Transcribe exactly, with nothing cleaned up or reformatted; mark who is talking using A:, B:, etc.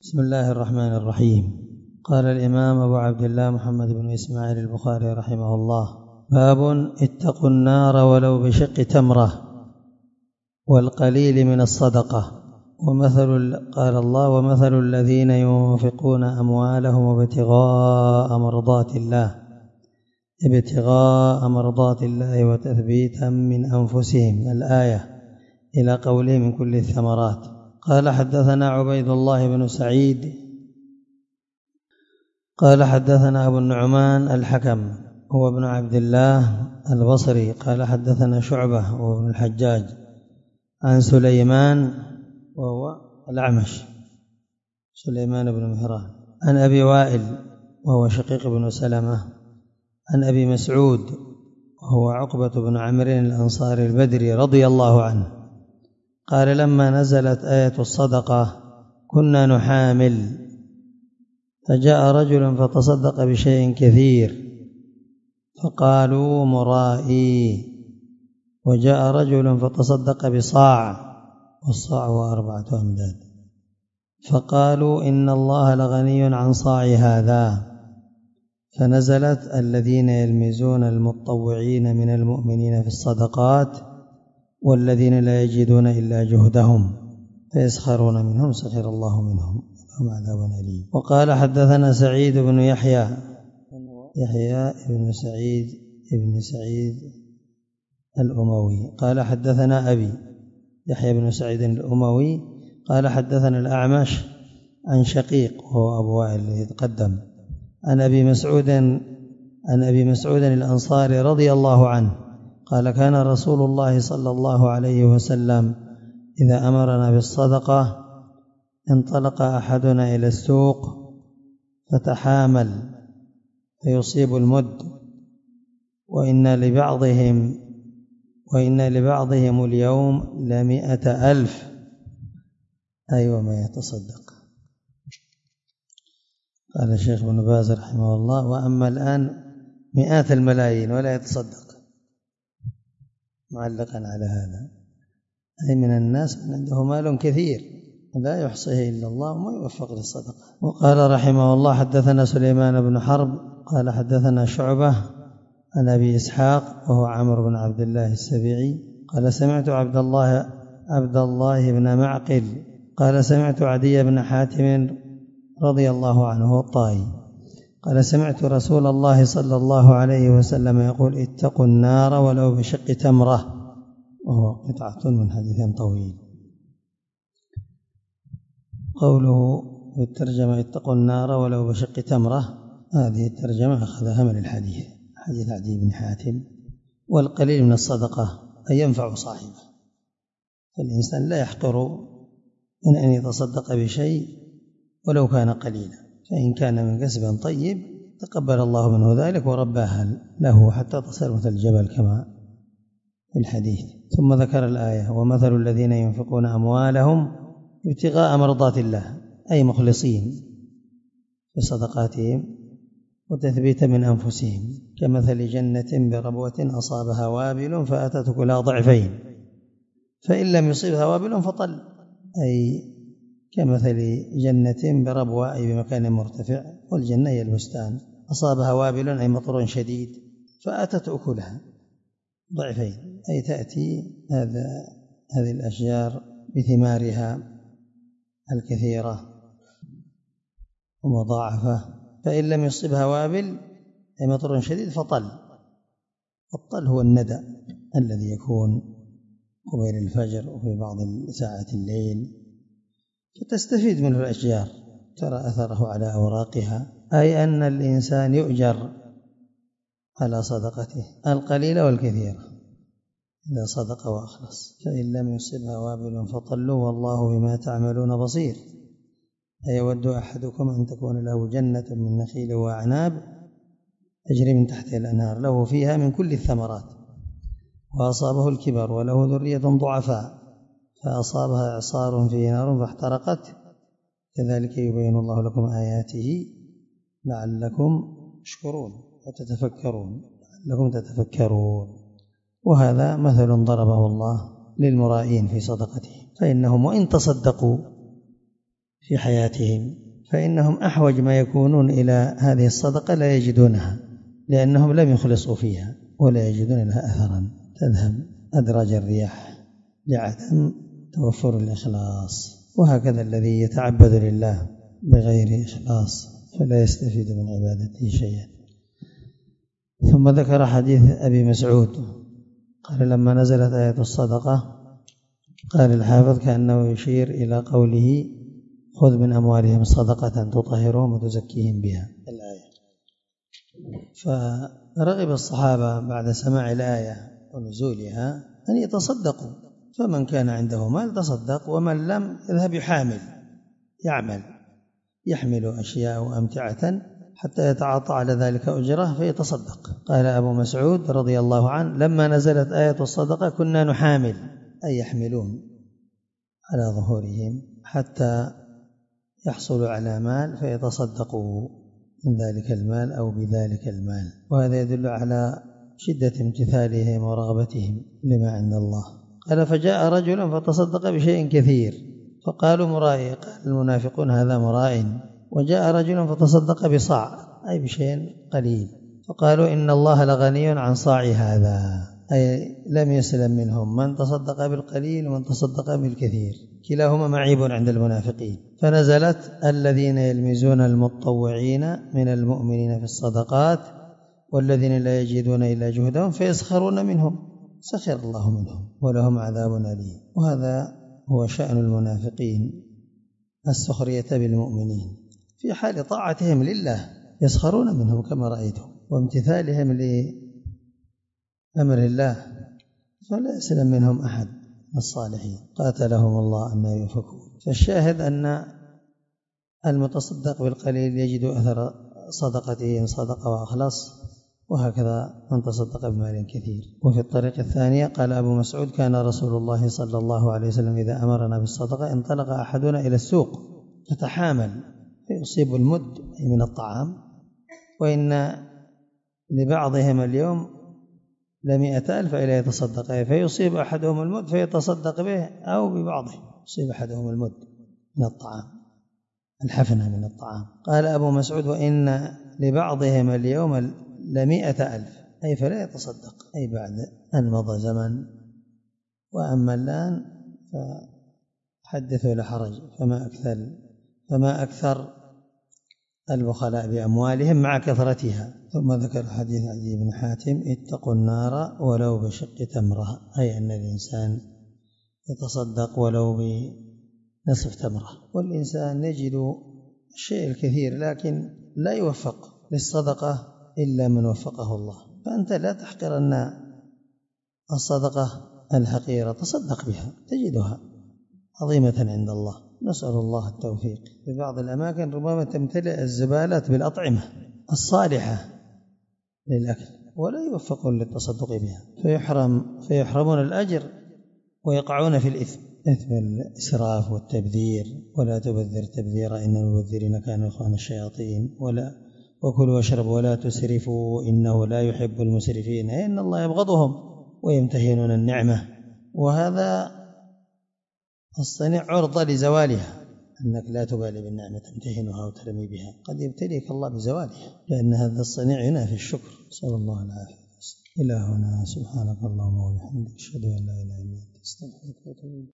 A: بسم الله الرحمن الرحيم. قال الإمام أبو عبد الله محمد بن إسماعيل البخاري رحمه الله: باب اتقوا النار ولو بشق تمرة والقليل من الصدقة. ومثل قال الله: ومثل الذين ينفقون أموالهم ابتغاء مرضات الله ابتغاء مرضات الله وتثبيتا من أنفسهم، الآية إلى قوله من كل الثمرات. قال حدثنا عبيد الله بن سعيد قال حدثنا أبو النعمان الحكم هو ابن عبد الله البصري قال حدثنا شعبة وابن الحجاج عن سليمان وهو الأعمش سليمان بن مهران عن أبي وائل وهو شقيق بن سلمة عن أبي مسعود وهو عقبة بن عمرو الأنصاري البدري رضي الله عنه قال: لما نزلت آية الصدقة كنا نحامل، فجاء رجل فتصدق بشيء كثير فقالوا مرائي، وجاء رجل فتصدق بصاع والصاع هو أربعة أمداد فقالوا إن الله لغني عن صاع هذا، فنزلت: الذين يلمزون المتطوعين من المؤمنين في الصدقات والذين لا يجدون إلا جهدهم فيسخرون منهم سخر الله منهم لهم عذاب أليم. وقال حدثنا سعيد بن يحيى يحيى بن سعيد بن سعيد الأموي قال حدثنا أبي يحيى بن سعيد الأموي قال حدثنا الأعمش عن شقيق وهو أبو وائل الذي تقدم عن أبي مسعود عن أبي مسعود الأنصاري رضي الله عنه قال: كان رسول الله صلى الله عليه وسلم إذا أمرنا بالصدقة انطلق أحدنا إلى السوق فتحامل فيصيب المد، وإن لبعضهم وإن لبعضهم اليوم لمئة ألف، أيوة ما يتصدق. قال الشيخ ابن باز رحمه الله: وأما الآن مئات الملايين ولا يتصدق، معلقا على هذا، أي من الناس من عنده مال كثير لا يحصيه إلا الله وما يوفق للصدقة. وقال رحمه الله: حدثنا سليمان بن حرب قال حدثنا شعبة عن أبي إسحاق وهو عمرو بن عبد الله السبيعي قال: سمعت عبد الله عبد الله بن معقل قال: سمعت عدي بن حاتم رضي الله عنه الطائي قال: سمعت رسول الله صلى الله عليه وسلم يقول: اتقوا النار ولو بشق تمرة، وهو قطعة من حديث طويل. قوله بالترجمة اتقوا النار ولو بشق تمرة، هذه الترجمة أخذها من الحديث حديث عدي بن حاتم. والقليل من الصدقة أن ينفع صاحبه، فالإنسان لا يحقر من أن يتصدق بشيء ولو كان قليلا، فإن كان من كسب طيب تقبل الله منه ذلك ورباها له حتى تصير مثل الجبل كما في الحديث. ثم ذكر الآية: ومثل الذين ينفقون أموالهم ابتغاء مرضات الله، أي مخلصين في صدقاتهم وتثبيتا من أنفسهم، كمثل جنة بربوة أصابها وابل فأتت كلها ضعفين فإن لم يصبها وابل فطل، أي كمثل جنة بربوة أي بمكان مرتفع، والجنة هي البستان، أصابها وابل أي مطر شديد فأتت أكلها ضعفين، أي تأتي هذا هذه الأشجار بثمارها الكثيرة ومضاعفة، فإن لم يصبها وابل أي مطر شديد فطل. الطل هو الندى الذي يكون قبيل الفجر وفي بعض ساعات الليل، فتستفيد منه الأشجار، ترى أثره على أوراقها، أي أن الإنسان يؤجر على صدقته القليلة والكثيرة إذا صدق وأخلص. فإن لم يصبها وابل فطلوا والله بما تعملون بصير. أيود أحدكم أن تكون له جنة من نخيل وأعناب تجري من تحتها الأنهار له فيها من كل الثمرات وأصابه الكبر وله ذرية ضعفاء فأصابها إعصار فيه نار فاحترقت، كذلك يبين الله لكم آياته لعلكم تشكرون وتتفكرون لعلكم تتفكرون. وهذا مثل ضربه الله للمرائين في صدقتهم، فإنهم وإن تصدقوا في حياتهم، فإنهم أحوج ما يكونون إلى هذه الصدقة لا يجدونها، لأنهم لم يخلصوا فيها ولا يجدون لها أثرا، تذهب أدراج الرياح لعدم توفر الإخلاص. وهكذا الذي يتعبد لله بغير إخلاص فلا يستفيد من عبادته شيئا. ثم ذكر حديث أبي مسعود قال لما نزلت آية الصدقة قال الحافظ كأنه يشير إلى قوله خذ من أموالهم صدقة تطهرهم وتزكيهم بها الآية. فرغب الصحابة بعد سماع الآية ونزولها أن يتصدقوا، فمن كان عنده مال تصدق، ومن لم يذهب يحامل يعمل يحمل أشياء وأمتعة حتى يتعاطى على ذلك أجره فيتصدق. قال أبو مسعود رضي الله عنه لما نزلت آية الصدقة كنا نحامل، أي يحملون على ظهورهم حتى يحصلوا على مال فيتصدقوا من ذلك المال أو بذلك المال. وهذا يدل على شدة امتثالهم ورغبتهم لما عند الله. قال فجاء رجل فتصدق بشيء كثير فقالوا مرائي، قال المنافقون هذا مراء. وجاء رجل فتصدق بصاع أي بشيء قليل فقالوا إن الله لغني عن صاع هذا، أي لم يسلم منهم من تصدق بالقليل ومن تصدق بالكثير، كلاهما معيب عند المنافقين. فنزلت الذين يلمزون المتطوعين من المؤمنين في الصدقات والذين لا يجدون إلا جهدهم فيسخرون منهم سخر الله منهم ولهم عذاب أليم. وهذا هو شأن المنافقين، السخرية بالمؤمنين في حال طاعتهم لله، يسخرون منهم كما رأيتم، وامتثالهم لأمر الله فلا يسلم منهم أحد الصالحين قاتلهم الله أن يؤفكون. فالشاهد أن المتصدق بالقليل يجد أثر صدقته إن صدق وأخلص، وهكذا من تصدق بمال كثير. وفي الطريق الثانية قال أبو مسعود كان رسول الله صلى الله عليه وسلم إذا أمرنا بالصدقة انطلق أحدنا إلى السوق فتحامل فيصيب المد من الطعام، وإن لبعضهم اليوم لمئة ألف إلى يتصدق، فيصيب أحدهم المد فيتصدق به أو ببعضه، يصيب أحدهم المد من الطعام الحفنة من الطعام. قال أبو مسعود وإن لبعضهم اليوم لمئة ألف، أي فلا يتصدق، أي بعد أن مضى زمن. وأما الآن فحدث ولا حرج، فما أكثر فما أكثر البخلاء بأموالهم مع كثرتها. ثم ذكر حديث عدي بن حاتم اتقوا النار ولو بشق تمرة، أي أن الإنسان يتصدق ولو بنصف تمرة. والإنسان يجد الشيء الكثير لكن لا يوفق للصدقة إلا من وفقه الله، فأنت لا تحقرن الصدقة الحقيرة، تصدق بها تجدها عظيمة عند الله. نسأل الله التوفيق. في بعض الأماكن ربما تمتلئ الزبالات بالأطعمة الصالحة للأكل ولا يوفقون للتصدق بها، فيحرم فيحرمون الأجر ويقعون في الإثم، إثم الإسراف والتبذير. ولا تبذر تبذيرا إن المبذرين كانوا إخوان الشياطين. ولا وكلوا واشربوا ولا تسرفوا إنه لا يحب المسرفين، إن الله يبغضهم ويمتهنون النعمة. وهذا الصنيع عرضة لزوالها، أنك لا تبالي بالنعمة تمتهنها وترمي بها، قد يبتليك الله بزوالها، لأن هذا الصنيع ينافي الشكر. صلى الله العافية. إلى هنا سبحانك اللهم وبحمدك أشهد أن لا إله إلا أنت أستغفرك وأتوب إليك.